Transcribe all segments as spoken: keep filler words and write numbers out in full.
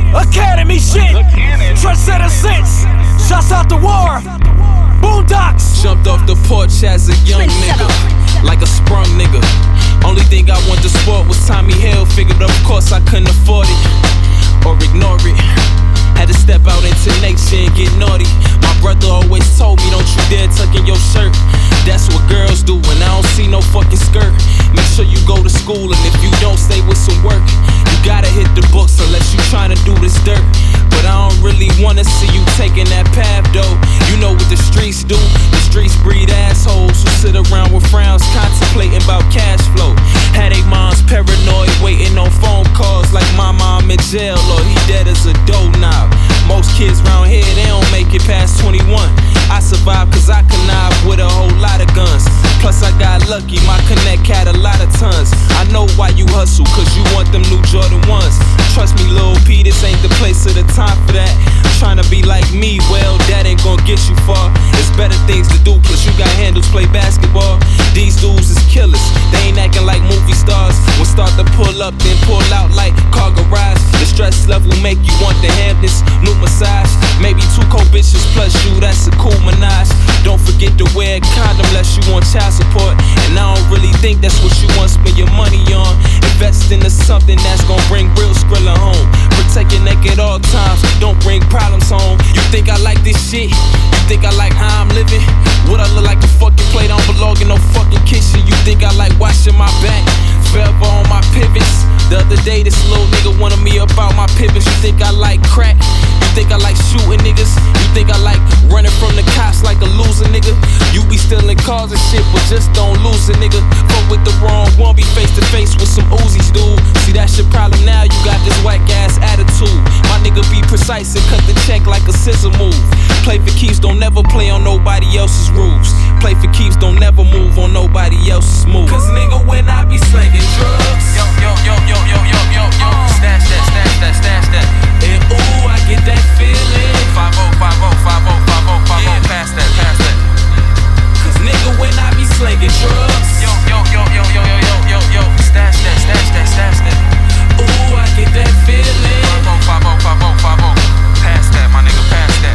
Academy shit. Trendsetter since. Shouts out the war. Boondocks. Jumped off the porch as a young nigga, like a sprung nigga. Only thing I wanted to sport was Tommy Hill. Figured of course I couldn't afford it or ignore it. Had to step out into nature and get naughty. My brother always told me, don't you dare tuck in your shirt. That's what girls do when I don't see no fucking skirt. Make sure you go to school, and if you don't, stay with some work. You gotta hit the books unless you tryna do this dirt. But I don't really wanna see you taking that path though. You know what the streets do. The streets breed assholes who sit around with frowns contemplating about cash flow. Had they moms paranoid waiting on phone calls like my mom in jail or he dead as a doorknob. Most kids round here, they don't make it past twenty-one. I survived cause I connive with a whole lot of guns. Plus I got lucky, my connect had a lot of tons. I know why you hustle, cause you want them new Jordan ones. Trust me, Lil P, this ain't the place or the time for that. Tryna be like me, well, that ain't gon' get you far. There's better things to do, plus you got handles, play basketball. These dudes is killers, they ain't acting like movie stars. When start to pull up, then pull out like car garage. The stress level make you want to have this new massage. Maybe two cold bitches plus you, that's a cool menage. Don't forget to wear a condom unless you want child support. And I don't really think that's what you want to spend your money on. Invest into something that's gon' bring real Skrilla home. Protect your neck at all times, don't bring problems home. You think I like this shit? You think I like how I'm living? What I look like a fucking plate, I don't belong in no fucking kitchen. You think I like washing my back? Forever on my pivots. The other day this little nigga wanted me about my pivots. You think I like crack? You think I like shooting niggas? You think I like running from the cops like a loser nigga? You be stealing cars and shit, but just don't lose it, nigga. Fuck with the wrong one, be face to face with some Uzis, dude. See, that's your problem now, you got this whack ass attitude. My nigga be precise and cut the check like a scissor move. Play for keeps, don't never play on nobody else's rules. Play for keeps, don't never move on nobody else's move. Cause nigga, when I be slanging drugs, yo, yo, yo, yo, yo, yo, yo, yo, stash that, stash that, stash that. And ooh, I get that feeling. five oh, five oh, five oh, five oh, five oh, pass that, pass that. Cause nigga, when I be slanging drugs, yo, yo, yo, yo, yo, yo, yo, yo, yo, stash that, stash that, stash that. Ooh, I get that feeling. five oh, five oh, five oh, five oh, pass that, my nigga, pass that.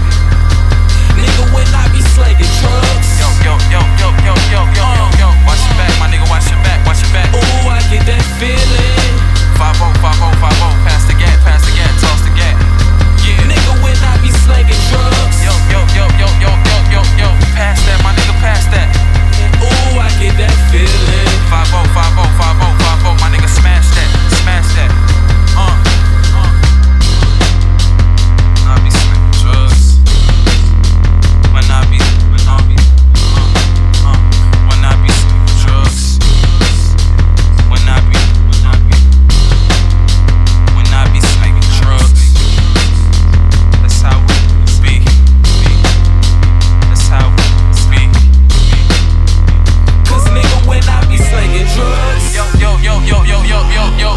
Nigga, when I be slanging drugs, yo, yo, yo, yo, yo, yo, yo, yo, yo, watch your back, my nigga, watch your back, watch your back. Ooh, I get that feeling. five oh, five oh, five oh, pass the gat, pass the gat, toss the gat. Yeah, nigga, when I be slanging drugs, yo, yo, yo, yo, yo, yo, yo, yo, pass that, my nigga, pass that. Ooh, I get that feeling. five oh, five oh, five oh, five oh, my nigga, smash that, smash that. Uh, uh. I be slanging drugs. When I be, when I be, uh, uh, when I be slanging drugs. When I be, when I be, when I be slanging drugs. That's how it be. That's how it be. Cause nigga, when I be slanging drugs, yo, yo, yo, yo, yo, yo, yo, yo,